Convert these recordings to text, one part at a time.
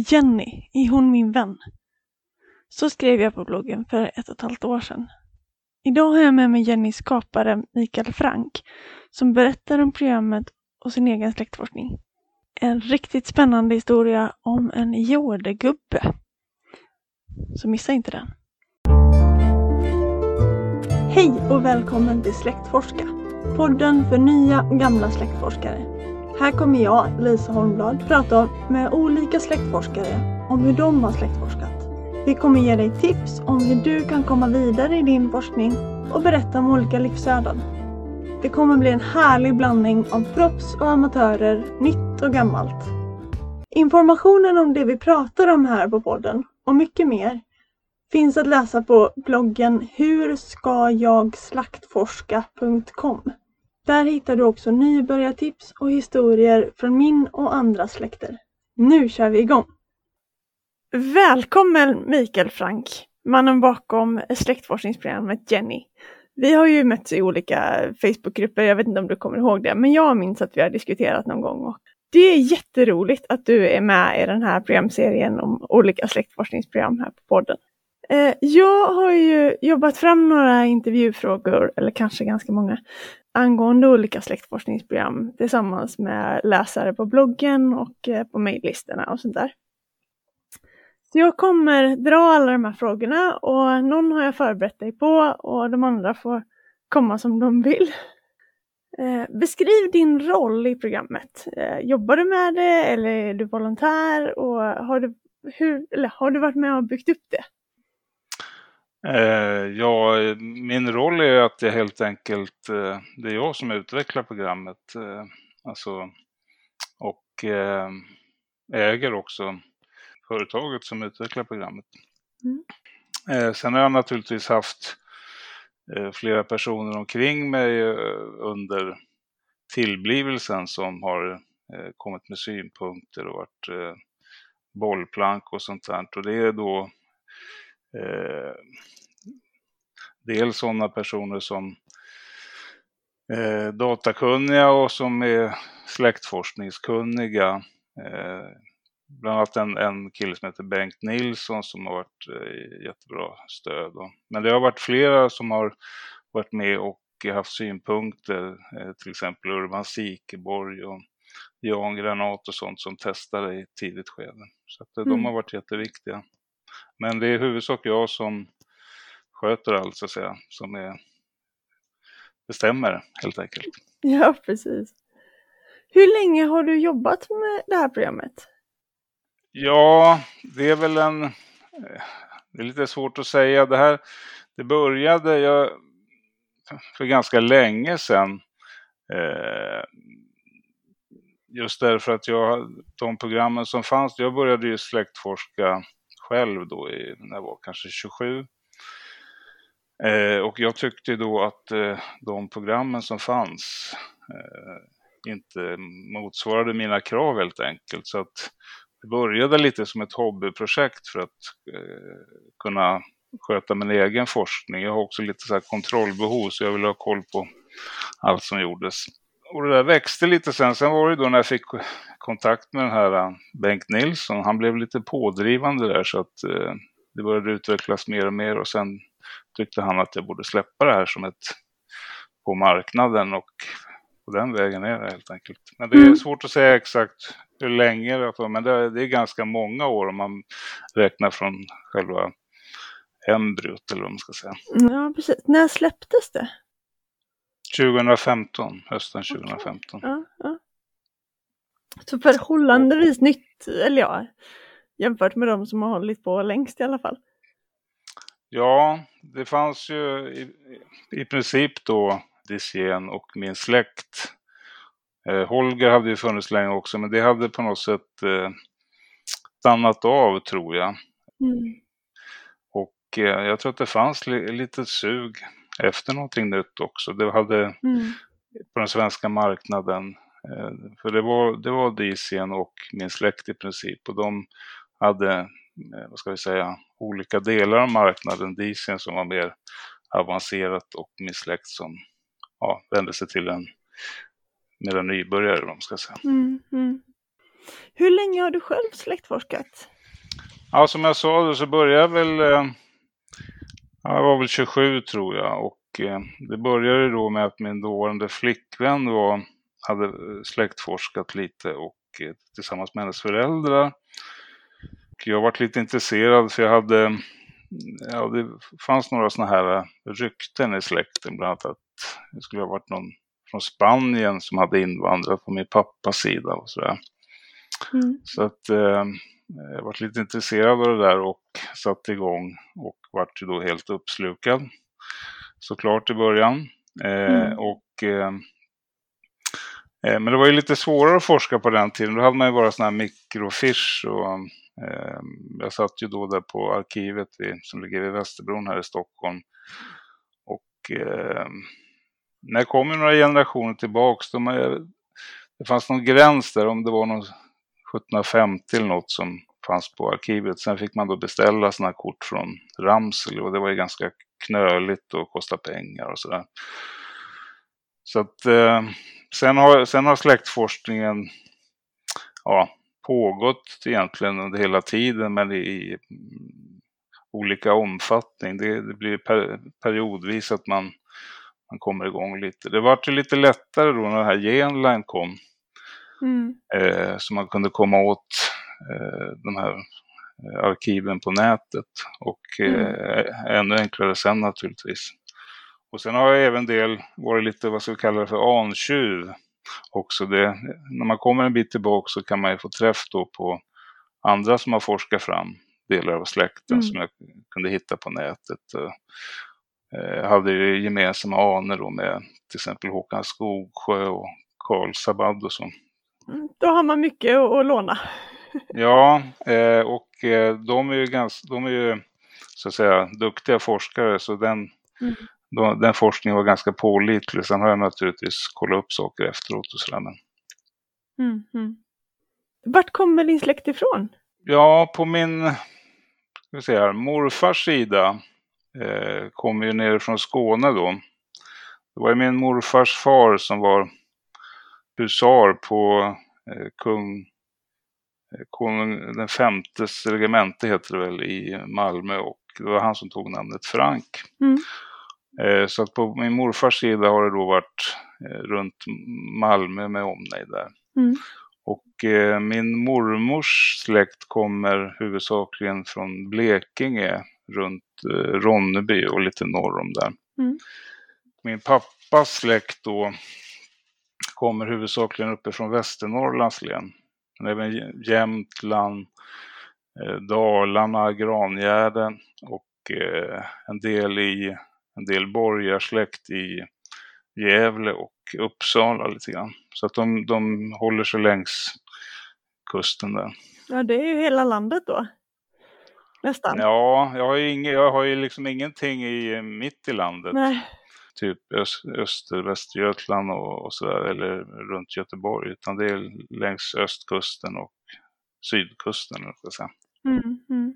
Jenny, är hon min vän? Så skrev jag på bloggen för 1,5 år sedan. Idag har jag med mig Jennys skapare Mikael Frank som berättar om programmet och sin egen släktforskning. En riktigt spännande historia om en jordegubbe. Så missa inte den. Hej och välkommen till Släktforska. Podden för nya och gamla släktforskare. Här kommer jag, Lisa Holmblad, prata med olika släktforskare om hur de har släktforskat. Vi kommer ge dig tips om hur du kan komma vidare i din forskning och berätta om olika livsöden. Det kommer bli en härlig blandning av proffs och amatörer, nytt och gammalt. Informationen om det vi pratar om här på podden och mycket mer finns att läsa på bloggen hurskajagslaktforska.com. Där hittar du också nybörjartips och historier från min och andra släkter. Nu kör vi igång! Välkommen Mikael Frank, mannen bakom släktforskningsprogrammet Jenny. Vi har ju mötts i olika Facebookgrupper, jag vet inte om du kommer ihåg det, men jag minns att vi har diskuterat någon gång. Och det är jätteroligt att du är med i den här programserien om olika släktforskningsprogram här på podden. Jag har ju jobbat fram några intervjufrågor, eller kanske ganska många, angående olika släktforskningsprogram tillsammans med läsare på bloggen och på mejllistorna och sånt där. Så jag kommer dra alla de här frågorna och någon har jag förberett dig på och de andra får komma som de vill. Beskriv din roll i programmet. Jobbar du med det eller är du volontär och har du varit med och byggt upp det? Ja, min roll är att jag helt enkelt, det är jag som utvecklar programmet och äger också företaget som utvecklar programmet. Sen har jag naturligtvis haft flera personer omkring mig under tillblivelsen som har kommit med synpunkter och varit bollplank och sånt där. Och det är då dels sådana personer som datakunniga och som är släktforskningskunniga. Bland annat en kille som heter Bengt Nilsson som har varit jättebra stöd. Men det har varit flera som har varit med och haft synpunkter. Till exempel Urban Sikeborg och Jan Granat och sånt som testade i tidigt skede. Så att de har varit jätteviktiga. Men det är huvudsak jag som sköter allt så att säga, som bestämmer helt enkelt. Ja, precis. Hur länge har du jobbat med det här programmet? Ja, det är väl det är lite svårt att säga. Det började för ganska länge sedan. Just därför att de programmen som fanns, jag började ju släktforska själv då när jag var kanske 27. Och jag tyckte då att de programmen som fanns inte motsvarade mina krav helt enkelt. Så att det började lite som ett hobbyprojekt för att kunna sköta min egen forskning. Jag har också lite så här kontrollbehov så jag vill ha koll på allt som gjordes. Och det där växte lite sen var det då när jag fick kontakt med den här Bengt Nilsson. Han blev lite pådrivande där så att det började utvecklas mer och mer och sen tyckte han att jag borde släppa det här som på marknaden och på den vägen är det helt enkelt. Men det är svårt att säga exakt hur länge det var, men det är ganska många år om man räknar från själva embryot eller vad man ska säga. Ja, precis. När släpptes det? 2015, hösten 2015. Ja. Så förhållandevis nytt, eller ja, jämfört med de som har hållit på längst i alla fall. Ja, det fanns ju i princip då Dicien och min släkt. Holger hade ju funnits länge också, men det hade på något sätt stannat av tror jag. Och jag tror att det fanns lite sug efter någonting nytt också. Det hade på den svenska marknaden, för det var Dicien och min släkt i princip. Och de hade, vad ska vi säga, olika delar av marknaden. Dicien som var mer avancerat och min släkt som vände sig till en nybörjare, om man ska säga. Hur länge har du själv släktforskat? Ja, som jag sa så började jag väl, jag var väl 27 tror jag, och det började då med att min dåvarande flickvän hade släktforskat lite och tillsammans med hennes föräldrar. Och jag varit lite intresserad för det fanns några såna här rykten i släkten, bland annat att det skulle ha varit någon från Spanien som hade invandrat på min pappas sida och sådär. Så att jag var lite intresserad av det där och satte igång och vart ju då helt uppslukad såklart i början. Men det var ju lite svårare att forska på den tiden. Då hade man ju bara såna här mikrofish och jag satt ju då där på arkivet som ligger vid Västerbron här i Stockholm. Och när jag kom några generationer tillbaks, det fanns någon gräns där, om det var någon 1750 eller något som fanns på arkivet. Sen fick man då beställa såna kort från Ramsel och det var ju ganska knöligt och kostade pengar och sådär. Så att sen har släktforskningen pågått egentligen under hela tiden, men i olika omfattning. Det blir periodvis att man kommer igång lite. Det var ju lite lättare då när det här Genline kom. Så man kunde komma åt de här arkiven på nätet och ännu enklare sen naturligtvis. Och sen har jag även varit lite, vad ska vi kalla det för, antjuv också. När man kommer en bit tillbaka så kan man ju få träff då på andra som har forskat fram delar av släkten som jag kunde hitta på nätet. Jag hade ju gemensamma aner då med till exempel Håkan Skogsjö och Karl Sabad och så. Då har man mycket att låna. Ja, och de är ju så att säga duktiga forskare, så den forskningen var ganska pålitlig. Sen har jag naturligtvis kollat upp saker efteråt och sådär. Vart kommer din släkt ifrån? Ja, på min morfars sida kommer ju ner från Skåne då. Det var ju min morfars far som var husar på konung den femtes regemente heter det väl i Malmö, och det var han som tog namnet Frank. Så att på min morfars sida har det då varit runt Malmö med omnejd där. Och min mormors släkt kommer huvudsakligen från Blekinge, runt Ronneby och lite norr om där. Min pappas släkt då kommer huvudsakligen uppe från Västernorrlands län. Men även Jämtland, Dalarna, Grangärden och en del borgarsläkt i Gävle och Uppsala lite grann. Så att de håller sig längs kusten där. Ja, det är ju hela landet då. Nästan. Ja, jag har ju liksom ingenting mitt i landet. Nej. Typ Västergötland och sådär, eller runt Göteborg, utan det är längs östkusten och sydkusten, eller vad ska jag säga.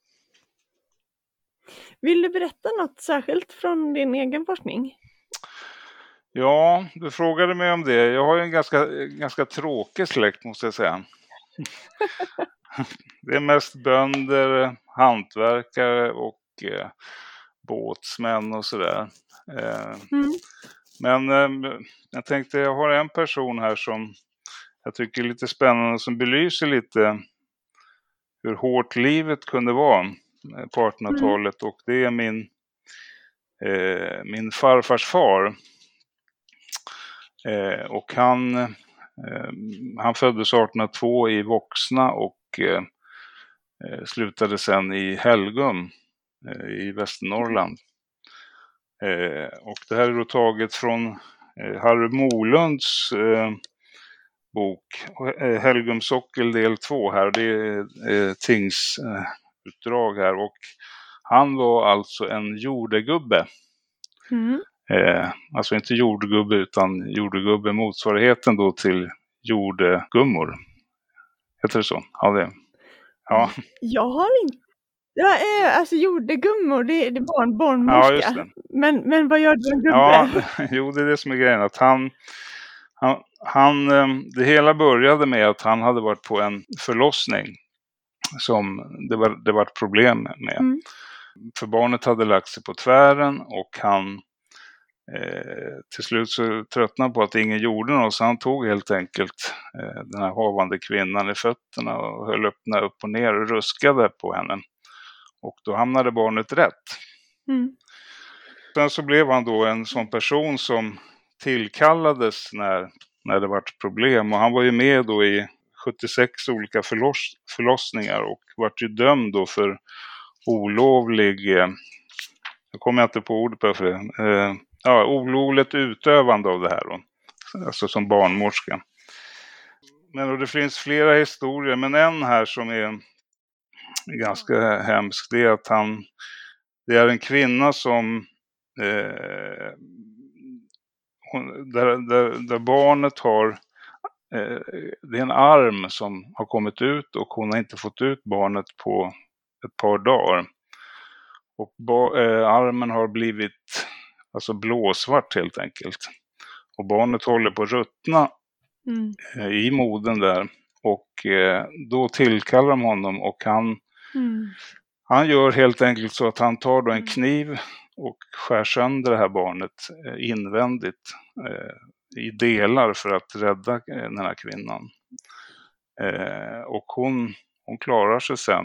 Vill du berätta något särskilt från din egen forskning? Ja, du frågade mig om det. Jag har ju en ganska tråkig släkt, måste jag säga. Det är mest bönder, hantverkare och båtsmän och sådär. Men jag tänkte, jag har en person här som jag tycker är lite spännande, som belyser lite hur hårt livet kunde vara på 1800-talet. Och det är min farfars far. Och han föddes 1802 i Voxna och slutade sen i Helgum i Västernorrland. Och det här är då taget från Harry Molunds bok Helgum sockel del 2 här. Det är tingsutdrag här, och han var alltså en jordegubbe. Alltså inte jordgubbe utan jordegubbe, motsvarigheten då till jordegummor. Heter det så? Ja, det. Ja. Jag har inte. Ja, alltså jordegummor, det är barnmorska. Ja, just det. Men vad gör du en gubbe? Ja, jo, det är det som är grejen. Att han Det hela började med att han hade varit på en förlossning som det var ett problem med. Mm. För barnet hade lagt sig på tvären och han till slut så tröttnade på att ingen gjorde något, så han tog helt enkelt den här havande kvinnan i fötterna och höll upp och ner och ruskade på henne. Och då hamnade barnet rätt. Mm. Sen så blev han då en sån person som tillkallades när det var ett problem, och han var ju med då i 76 olika förlossningar och vart ju dömd då för olovlig, jag kommer inte på ordet för det, olovligt utövande av det här då, alltså som barnmorska. Men det finns flera historier, men en här som är ganska hemsk, det är att det är en kvinna som där barnet har det är en arm som har kommit ut och hon har inte fått ut barnet på ett par dagar. Och armen har blivit alltså blåsvart helt enkelt. Och barnet håller på att ruttna i moden där. Och då tillkallar de honom och han gör helt enkelt så att han tar då en kniv och skär sönder det här barnet invändigt i delar för att rädda den här kvinnan. Och hon klarar sig sen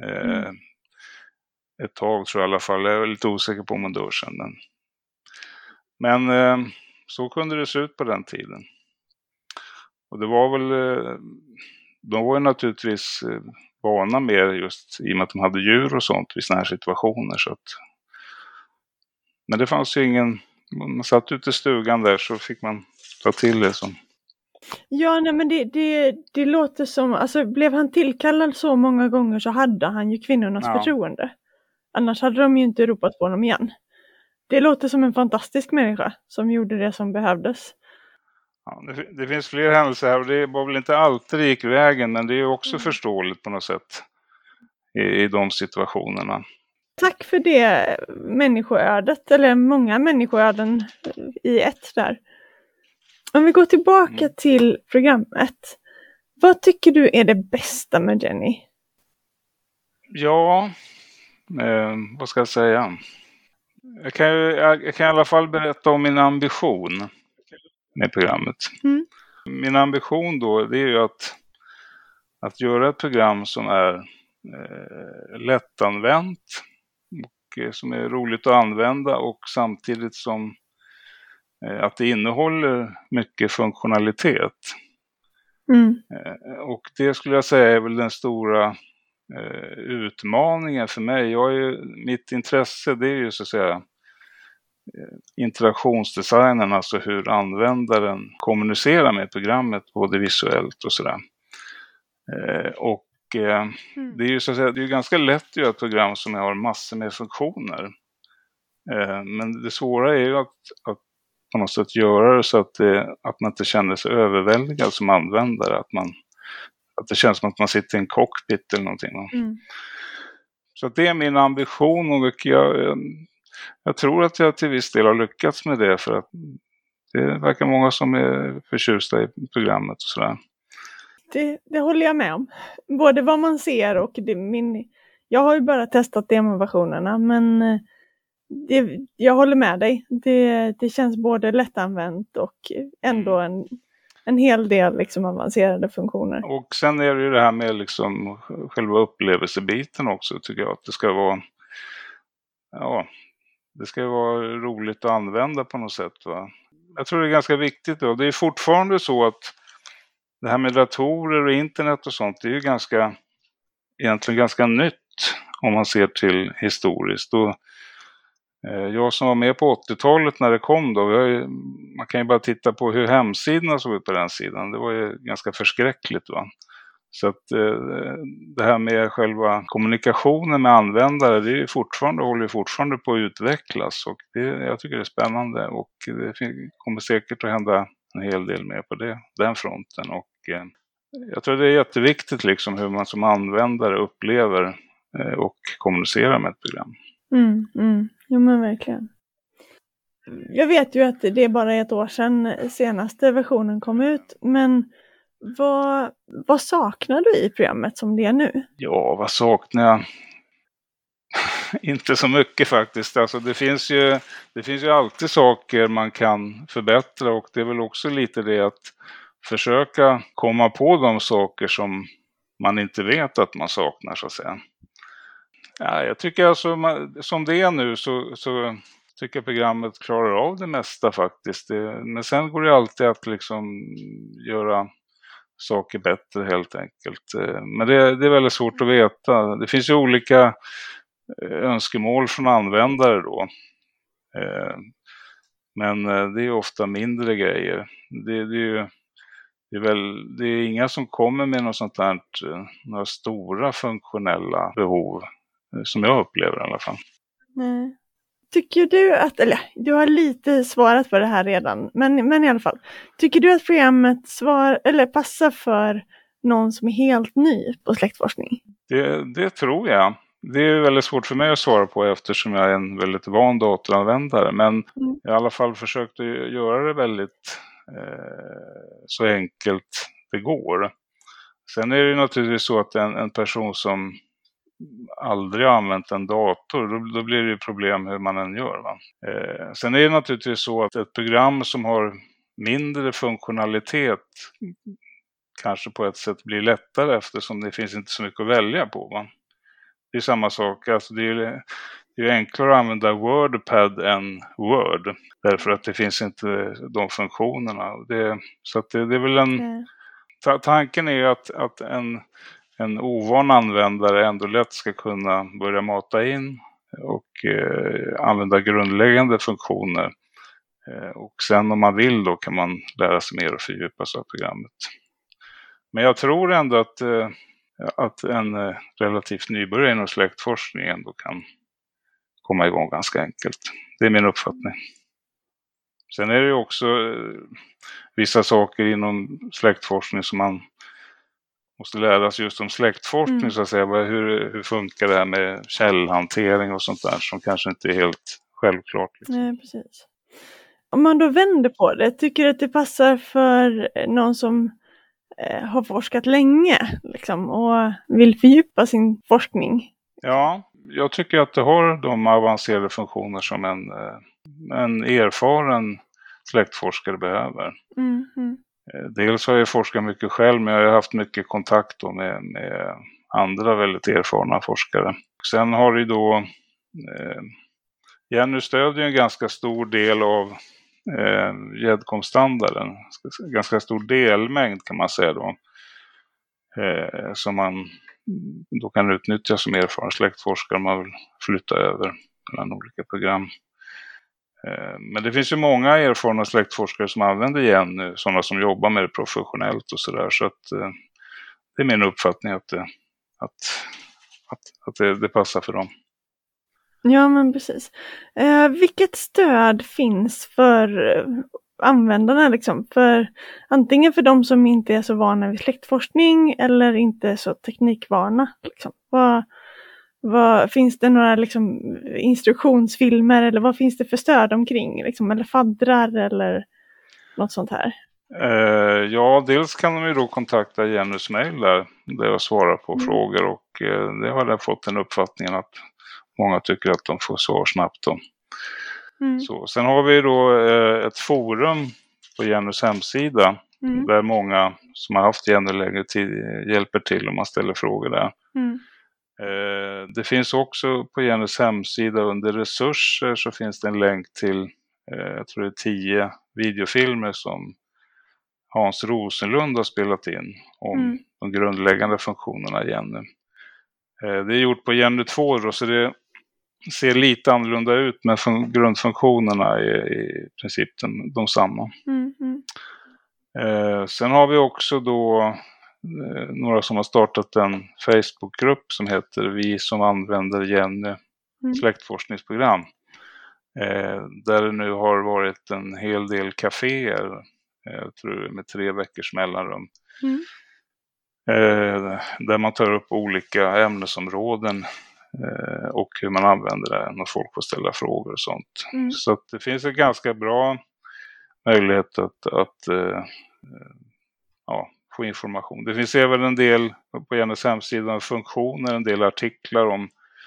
ett tag, tror jag i alla fall. Jag är lite osäker på om hon dör sen. Men så kunde det se ut på den tiden. Och det var väl, de var ju naturligtvis vana med just i och med att de hade djur och sånt vid såna här situationer. Så att, men det fanns ju ingen, man satt ute i stugan där så fick man ta till det som. Ja, nej, men det låter som, alltså blev han tillkallad så många gånger så hade han ju kvinnornas förtroende. Annars hade de ju inte ropat på honom igen. Det låter som en fantastisk människa som gjorde det som behövdes. Ja, det finns fler händelser här och det var väl inte alltid det gick vägen, men det är också förståeligt på något sätt i de situationerna. Tack för det människoödet, eller många människoöden i ett där. Om vi går tillbaka till programmet. Vad tycker du är det bästa med Jenny? Ja, vad ska jag säga? Jag kan i alla fall berätta om min ambition med programmet. Min ambition då, det är ju att göra ett program som är lättanvänt och som är roligt att använda och samtidigt som att det innehåller mycket funktionalitet. Och det skulle jag säga är väl den stora utmaningen för mig. Mitt intresse, det är ju så att säga interaktionsdesignen, alltså hur användaren kommunicerar med programmet både visuellt och sådär. Och det är ju så att säga, det är ganska lätt att göra ett program som har massor med funktioner. Men det svåra är ju att på något sätt göra det så att man inte känner sig överväldigad som användare, att det känns som att man sitter i en cockpit eller någonting. Så att det är min ambition och jag tror att jag till viss del har lyckats med det, för att det verkar många som är förtjusta i programmet och sådär. Det håller jag med om. Både vad man ser och jag har ju bara testat demoversionerna, men jag håller med dig. Det känns både lättanvänt och ändå en hel del liksom avancerade funktioner. Och sen är det ju det här med liksom själva upplevelsebiten också, tycker jag. Att det ska vara det ska vara roligt att använda på något sätt, va? Jag tror det är ganska viktigt då. Det är fortfarande så att det här med datorer och internet och sånt, det är ju egentligen ganska nytt om man ser till historiskt. Och jag som var med på 80-talet när det kom då, man kan ju bara titta på hur hemsidorna såg ut på den sidan. Det var ju ganska förskräckligt, va? Så att det här med själva kommunikationen med användare, det är håller fortfarande på att utvecklas, och jag tycker det är spännande, och det kommer säkert att hända en hel del mer på den fronten, och jag tror det är jätteviktigt liksom hur man som användare upplever och kommunicerar med ett program. Ja, men verkligen. jag vet ju att det är bara ett år sedan senaste versionen kom ut, men vad saknar du i programmet som det är nu? Ja, vad saknar jag? Inte så mycket faktiskt. Alltså det finns ju alltid saker man kan förbättra, och det är väl också lite det att försöka komma på de saker som man inte vet att man saknar, så att säga. Ja, jag tycker alltså, som det är nu så tycker jag programmet klarar av det mesta faktiskt. Men sen går det alltid att liksom göra saker bättre helt enkelt. Men det är väldigt svårt att veta. Det finns ju olika önskemål från användare då. Men det är ofta mindre grejer. Det är inga som kommer med något sånt här, några stora funktionella behov som jag upplever i alla fall. Nej. Tycker du att, eller du har lite svarat på det här redan, men i alla fall. Tycker du att programmet passar för någon som är helt ny på släktforskning? Det tror jag. Det är väldigt svårt för mig att svara på eftersom jag är en väldigt van datoranvändare. Men jag har i alla fall försökt att göra det väldigt så enkelt det går. Sen är det ju naturligtvis så att en person som aldrig har använt en dator, då blir det ju problem hur man än gör. Va? Sen är det naturligtvis så att ett program som har mindre funktionalitet kanske på ett sätt blir lättare eftersom det finns inte så mycket att välja på. Va? Det är samma sak, alltså det är enklare att använda WordPad än Word därför att det finns inte de funktionerna. Så att det är väl tanken är att en ovan användare ändå lätt ska kunna börja mata in och använda grundläggande funktioner. Och sen om man vill då kan man lära sig mer och fördjupa sig av programmet. Men jag tror ändå att en relativt nybörjare inom släktforskning ändå kan komma igång ganska enkelt. Det är min uppfattning. Sen är det ju också vissa saker inom släktforskning som man måste lära sig just om släktforskning så att säga. Hur funkar det här med källhantering och sånt där som kanske inte är helt självklart. Liksom. Nej, precis. Om man då vänder på det, tycker du att det passar för någon som har forskat länge liksom, och vill fördjupa sin forskning? Ja, jag tycker att det har de avancerade funktioner som en erfaren släktforskare behöver. Dels har jag forskat mycket själv, men jag har haft mycket kontakt då med andra väldigt erfarna forskare. Sen har det då Jenny stödjer en ganska stor del av GEDCOM-standarden, ganska stor delmängd kan man säga då, som man då kan utnyttja som erfaren släktforskare om man vill flytta över mellan olika program. Men det finns ju många erfarna släktforskare som använder Jenny, sådana som jobbar med det professionellt och sådär, så att det är min uppfattning att det passar för dem. Ja, men precis. Vilket stöd finns för användarna liksom? För antingen för de som inte är så vana vid släktforskning eller inte så teknikvana. Liksom. Finns det några liksom, instruktionsfilmer eller vad finns det för stöd omkring? Liksom, eller faddrar eller något sånt här? Ja, dels kan de ju då kontakta Jennys mejl där jag svarar på frågor, och det har jag fått den uppfattningen att många tycker att de får svar snabbt då. Så, sen har vi då ett forum på Jennys hemsida där många som har haft Jenny längre tid hjälper till om man ställer frågor där. Det finns också på Jennys hemsida under resurser så finns det en länk till jag tror det är 10 videofilmer som Hans Rosenlund har spelat in om de grundläggande funktionerna i Jenny. Det är gjort på Jenny 2 då, så det ser lite annorlunda ut, men grundfunktionerna är i princip de samma. Sen har vi också då några som har startat en Facebookgrupp som heter Vi som använder Jenny släktforskningsprogram. Där det nu har varit en hel del kaféer, jag tror med 3 veckors mellanrum. Där man tar upp olika ämnesområden och hur man använder det när folk får ställa frågor och sånt. Mm. Så att det finns en ganska bra möjlighet att få information. Det finns även en del på Jennes hemsida funktioner, en del artiklar om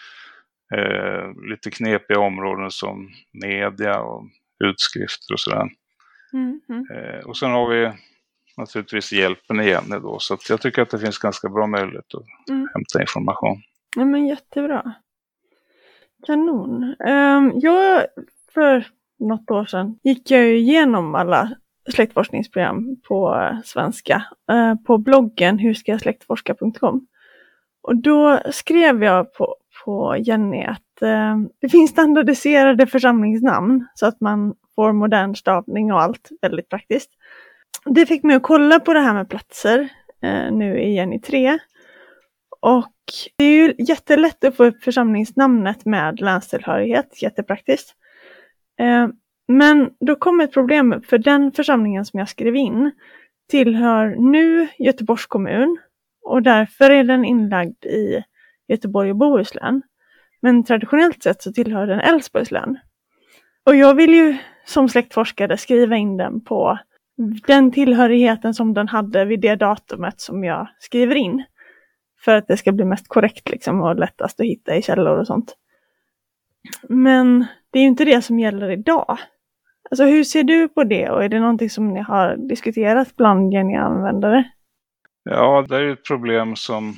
lite knepiga områden som media och utskrifter och sådär. Och sen har vi naturligtvis hjälpen i Jenny då, så att jag tycker att det finns ganska bra möjlighet att hämta information. Ja, men jättebra. Kanon. Jag för något år sedan gick jag ju igenom alla släktforskningsprogram på svenska på bloggen hursskayasläktforska.com. Och då skrev jag på Jenny att det finns standardiserade församlingsnamn så att man får modern stavning och allt, väldigt praktiskt. Det fick mig att kolla på det här med platser nu i Jenny 3. Och det är ju jättelätt att få upp församlingsnamnet med länstillhörighet, jättepraktiskt. Men då kom ett problem, för den församlingen som jag skrev in tillhör nu Göteborgs kommun och därför är den inlagd i Göteborg och Bohuslän. Men traditionellt sett så tillhör den Älvsborgs län. Och jag vill ju som släktforskare skriva in den på den tillhörigheten som den hade vid det datumet som jag skriver in. För att det ska bli mest korrekt liksom, och lättast att hitta i källor och sånt. Men det är ju inte det som gäller idag. Alltså hur ser du på det? Och är det någonting som ni har diskuterat bland Jenny-användare? Ja, det är ju ett problem som...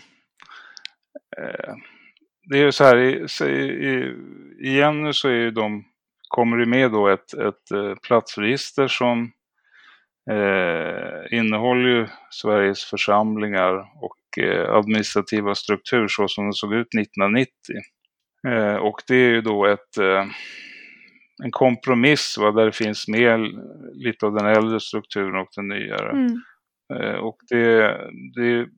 det är ju så här, igen nu så är ju kommer det med då ett platsregister som innehåller ju Sveriges församlingar och administrativa struktur så som det såg ut 1990. Och det är ju då en kompromiss där det finns med lite av den äldre strukturen och den nyare. Och det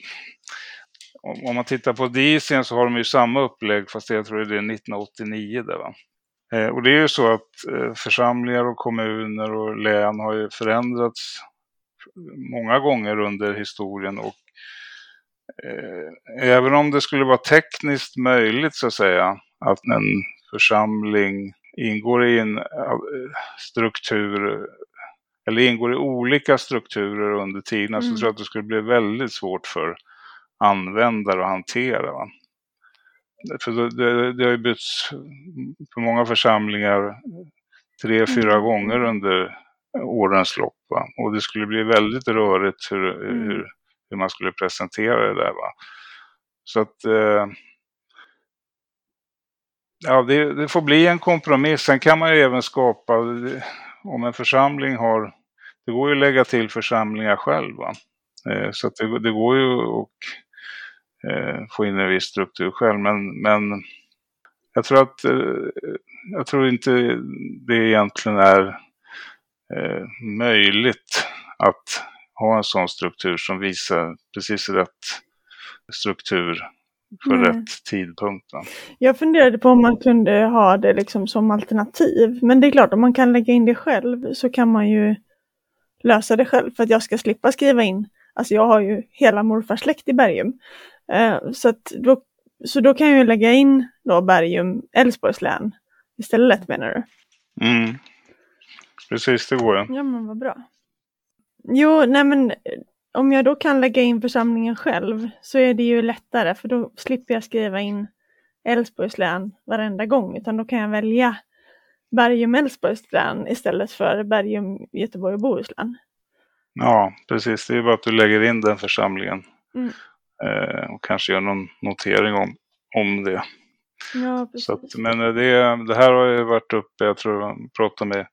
om man tittar på Disien så har de ju samma upplägg, fast jag tror det är 1989 där, va? Och det är ju så att församlingar och kommuner och län har ju förändrats många gånger under historien, och även om det skulle vara tekniskt möjligt så att säga att en församling ingår i en struktur eller ingår i olika strukturer under tiden, så tror jag att det skulle bli väldigt svårt för användare att hantera, va? För det har ju bytts för många församlingar 3-4 gånger under årens lopp, va? Och det skulle bli väldigt rörigt hur man skulle presentera det där, va? Så att ja, det får bli en kompromiss. Sen kan man ju även skapa, om en församling har, det går ju att lägga till församlingar själv, va? Så att det går ju att få in en viss struktur själv, men jag tror inte det egentligen är möjligt att ha en sån struktur som visar precis rätt struktur för rätt tidpunkt, va? Jag funderade på om man kunde ha det liksom som alternativ, men det är klart, om man kan lägga in det själv så kan man ju lösa det själv, för att jag ska slippa skriva in. Alltså jag har ju hela morfars släkt i Bergum. Så då kan jag ju lägga in då Bergum, Älvsborgs län istället, menar du? Precis, det går. Ja, men vad bra. Jo, nej men om jag då kan lägga in församlingen själv så är det ju lättare, för då slipper jag skriva in Älvsborgs län varenda gång, utan då kan jag välja Bergum, Älvsborgs län istället för Bergum, Göteborg och Bohuslän. Ja, precis. Det är bara att du lägger in den församlingen. Och kanske gör någon notering om det. Ja, precis. Så att, men det här har ju varit uppe, jag tror jag pratade med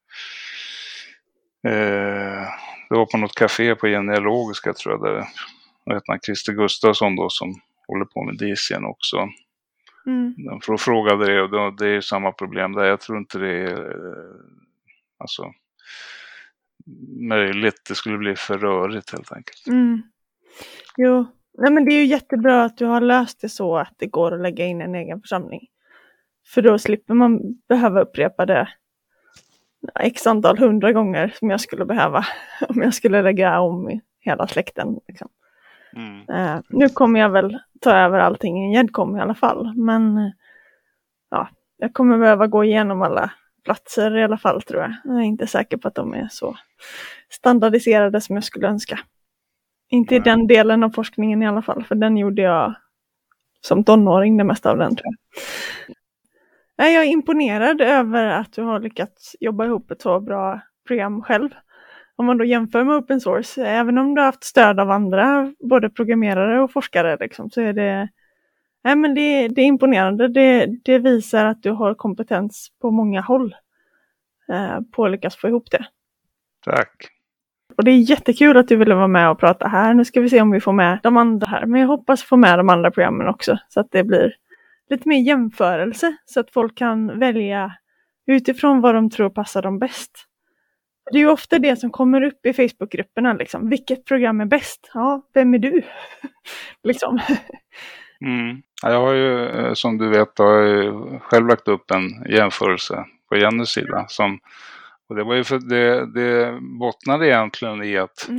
det var på något café på Genealogiska, tror jag, där heter Christer Gustafsson då, som håller på med Disien också. För att fråga det, och det är ju samma problem där. Jag tror inte det är alltså möjligt. Det skulle bli för rörigt helt enkelt. Jo, nej, men det är ju jättebra att du har löst det så att det går att lägga in en egen församling. För då slipper man behöva upprepa det x antal 100 gånger som jag skulle behöva om jag skulle lägga om i hela släkten. Liksom. Nu kommer jag väl ta över allting i en Gedcom i alla fall. Men ja, jag kommer behöva gå igenom alla platser i alla fall, tror jag. Jag är inte säker på att de är så standardiserade som jag skulle önska. Inte i den delen av forskningen i alla fall, för den gjorde jag som tonåring, det mesta av den, tror jag. Jag är imponerad över att du har lyckats jobba ihop ett så bra program själv. Om man då jämför med open source, även om du har haft stöd av andra, både programmerare och forskare, liksom, så är det... Nej, men det är imponerande. Det visar att du har kompetens på många håll på att lyckas få ihop det. Tack. Och det är jättekul att du ville vara med och prata här. Nu ska vi se om vi får med de andra här. Men jag hoppas få med de andra programmen också. Så att det blir lite mer jämförelse. Så att folk kan välja utifrån vad de tror passar dem bäst. Det är ju ofta det som kommer upp i Facebookgrupperna. Liksom. Vilket program är bäst? Ja, vem är du? liksom. Jag har ju, som du vet, har jag själv lagt upp en jämförelse på Jennys sida. Och det var ju för det bottnade egentligen i att,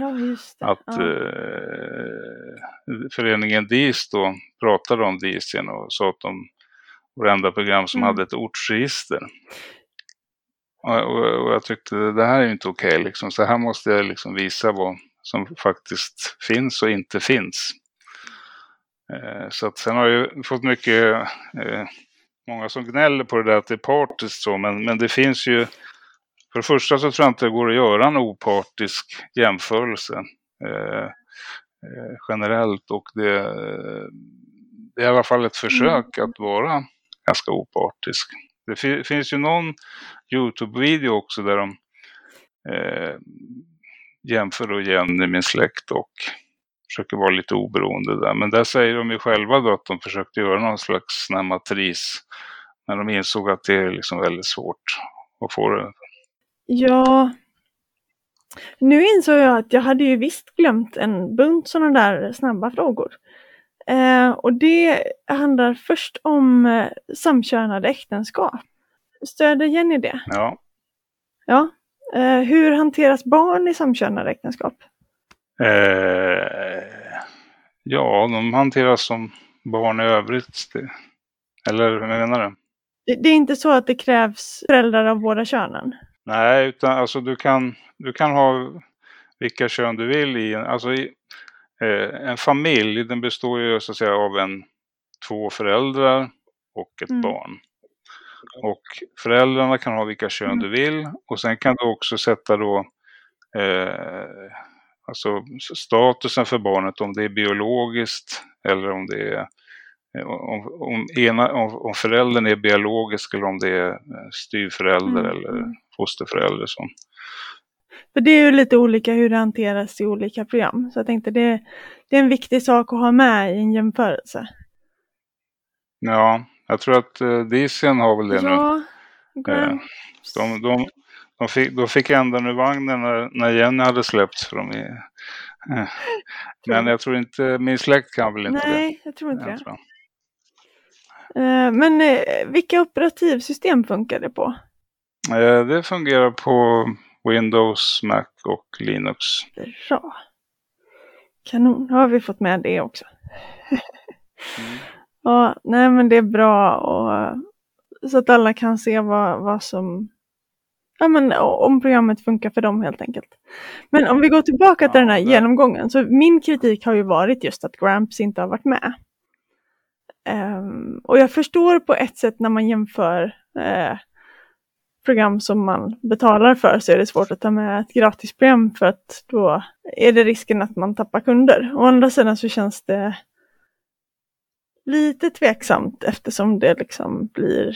föreningen DIS då pratade om DIS och sa att de varenda program som hade ett ortsregister. Och jag tyckte det här är ju inte okej. Liksom. Så här måste jag liksom visa vad som faktiskt finns och inte finns. Så att sen har jag fått mycket, många som gnäller på det där att det är partiskt så, men det finns ju, för det första så tror jag inte det går att göra en opartisk jämförelse generellt, och det är i alla fall ett försök att vara ganska opartisk. Det finns ju någon YouTube-video också där de jämför då Jenny, min släkt, och försöker vara lite oberoende där. Men där säger de ju själva då att de försökte göra någon slags matris. Men de insåg att det är liksom väldigt svårt att få det. Ja, nu insåg jag att jag hade ju visst glömt en bunt sådana där snabba frågor. Och det handlar först om samkönade äktenskap. Stöder Jenny det? Ja. Ja. Hur hanteras barn i samkönade äktenskap? Ja, de hanteras som barn i övrigt. Eller vad menar du? Det är inte så att det krävs föräldrar av båda könen? Nej, utan alltså du kan ha vilka kön du vill i. Alltså en familj, den består ju så att säga av två föräldrar och ett barn. Och föräldrarna kan ha vilka kön du vill, och sen kan du också sätta då alltså statusen för barnet, om det är biologiskt eller om det är om föräldern är biologisk eller om det är styvförälder eller fosterförälder. Så. För det är ju lite olika hur det hanteras i olika program. Så jag tänkte det är en viktig sak att ha med i en jämförelse. Ja, jag tror att Disen har väl det nu. De fick ändan ur vagnen när Jenny hade släppts för dem. Men jag tror inte, min släkt kan väl inte det. Nej, jag tror inte det. Men vilka operativsystem funkar det på? Det fungerar på Windows, Mac och Linux. Bra. Kanon, nu har vi fått med det också. Ja, nej men det är bra, och så att alla kan se vad som... Ja, men om programmet funkar för dem helt enkelt. Men om vi går tillbaka till den här genomgången, så min kritik har ju varit just att Gramps inte har varit med. Och jag förstår på ett sätt när man jämför program som man betalar för, så är det svårt att ta med ett gratisprogram, för att då är det risken att man tappar kunder. Å andra sidan så känns det lite tveksamt, eftersom det liksom blir...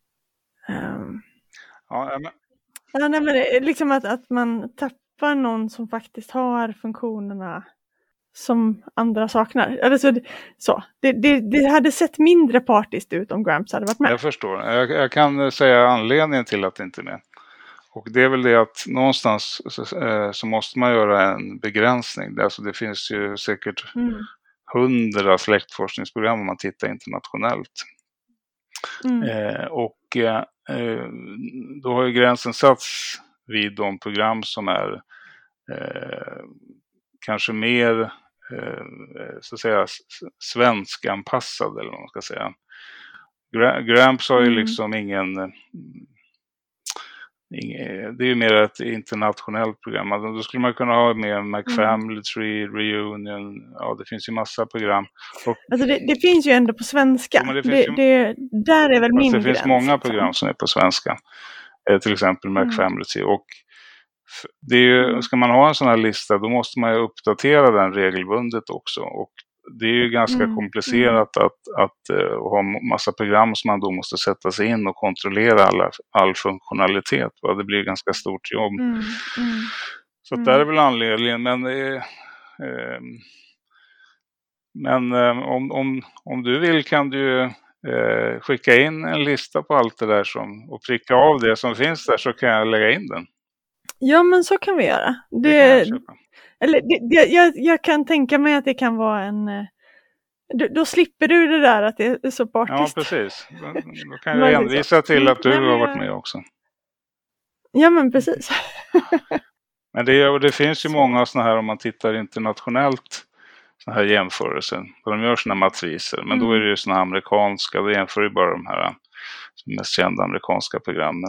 Ja, nej, men liksom att man tappar någon som faktiskt har funktionerna som andra saknar. Alltså, det hade sett mindre partiskt ut om Gramps hade varit med. Jag förstår. Jag kan säga anledningen till att det inte är med. Och det är väl det att någonstans så måste man göra en begränsning. Alltså det finns ju säkert 100 släktforskningsprogram om man tittar internationellt. Då har ju gränsen satts vid de program som är kanske mer så att säga svenskanpassad, eller vad man ska säga. Gramps har ju liksom det är ju mer ett internationellt program. Alltså, då skulle man kunna ha med McFamily Tree, Reunion, ja, det finns ju massa program. Och, alltså det finns ju ändå på svenska. Ja, där är väl min gräns. Det finns många program som är på svenska. Till exempel McFamily Tree. Och det är ju, ska man ha en sån här lista, då måste man ju uppdatera den regelbundet också. Och det är ju ganska komplicerat att ha massa program som man då måste sätta sig in och kontrollera all funktionalitet. Va? Det blir ganska stort jobb. Så där är väl anledningen. Men om du vill kan du skicka in en lista på allt det där och pricka av det som finns där, så kan jag lägga in den. Ja, men så kan vi göra. Jag kan tänka mig att det kan vara en... Då slipper du det där att det är så partiskt. Ja, precis. Då kan jag hänvisa till att du har varit med också. Ja, men precis. Men det finns ju många såna här, om man tittar internationellt, såna här jämförelser. De gör såna matriser, men då är det ju såna amerikanska, då jämför ju bara de här mest kända amerikanska programmen.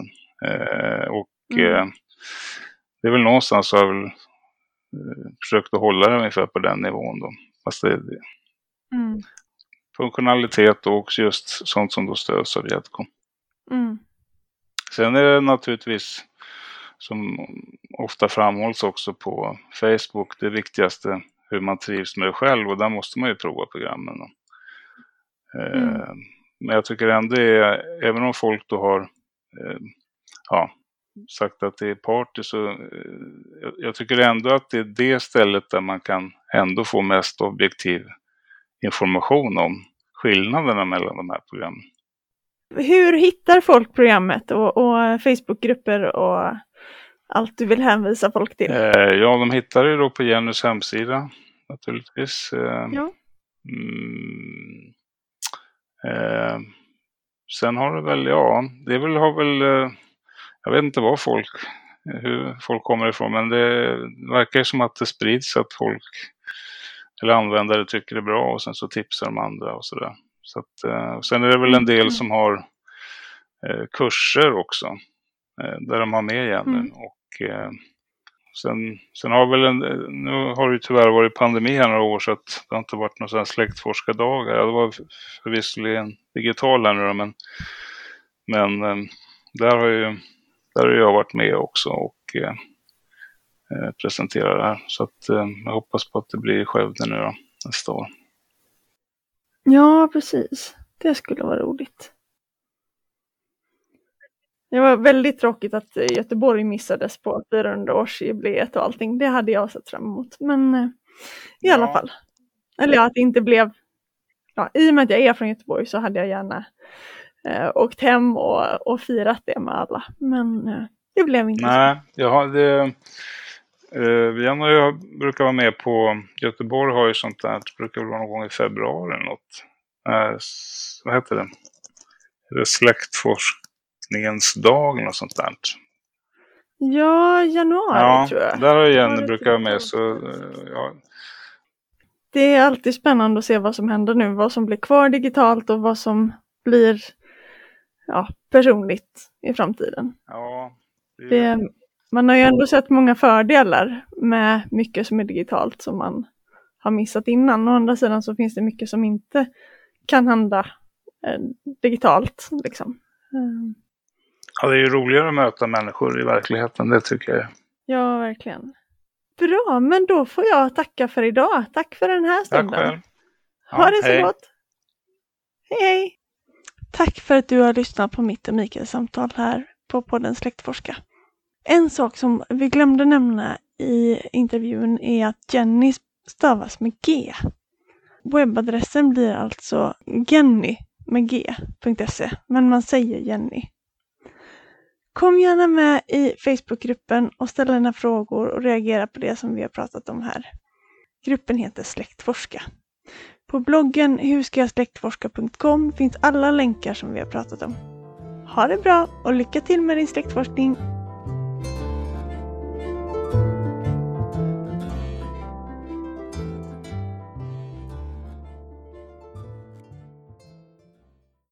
Det är väl någonstans har jag väl försökt att hålla det ungefär på den nivån då. Fast det funktionalitet och också just sånt som då stöds av Gedcom. Sen är det naturligtvis, som ofta framhålls också på Facebook, det viktigaste hur man trivs med det själv, och där måste man ju prova programmen. Men jag tycker ändå även om folk då har sagt att det är party, så jag tycker ändå att det är det stället där man kan ändå få mest objektiv information om skillnaderna mellan de här programmen. Hur hittar folk programmet och Facebookgrupper och allt du vill hänvisa folk till? Ja, de hittar ju då på Jennys hemsida naturligtvis. Sen har det väl, jag vet inte hur folk kommer ifrån, men det verkar som att det sprids att folk eller användare tycker det är bra, och sen så tipsar de andra och sådär. Så att, sen är det väl en del som har kurser också där de har med Jenny. Och sen har väl nu har det ju tyvärr varit pandemi här några år, så att det har inte varit någon sån här släktforskardagar. Det var förvisso digital här nu då, men där har jag varit med också och presenterar det här. Så att jag hoppas på att det blir i Skövde nu då, nästa år. Ja, precis. Det skulle vara roligt. Det var väldigt tråkigt att Göteborg missades på 400-årsjubileet och allting. Det hade jag sett fram emot. Men i alla fall. Eller att det inte blev... Ja, i och med att jag är från Göteborg så hade jag gärna åkt hem och firat det med alla. Men det blev inte så. Nej, jag brukar vara med på... Göteborg har ju sånt där. Det brukar vara någon gång i februari eller något. Vad heter det? Är det släktforskningens dag eller sånt där? Ja, januari tror jag. Där har Jenny brukar vara med. Så, ja. Det är alltid spännande att se vad som händer nu. Vad som blir kvar digitalt och vad som blir personligt i framtiden. Ja, man har ju ändå sett många fördelar med mycket som är digitalt som man har missat innan. Å andra sidan så finns det mycket som inte kan hända digitalt. Liksom. Ja, det är ju roligare att möta människor i verkligheten, det tycker jag. Ja, verkligen. Bra, men då får jag tacka för idag. Tack för den här stunden. Tack själv. Ja, ha det så hej. gott. Hej, hej. Tack för att du har lyssnat på mitt och Mikaels samtal här på podden Släktforska. En sak som vi glömde nämna i intervjun är att Jenny stavas med G. Webbadressen blir alltså genny.se, men man säger Jenny. Kom gärna med i Facebookgruppen och ställ dina frågor och reagera på det som vi har pratat om här. Gruppen heter Släktforska. På bloggen hurskayasläktforska.com finns alla länkar som vi har pratat om. Ha det bra och lycka till med din släktforskning!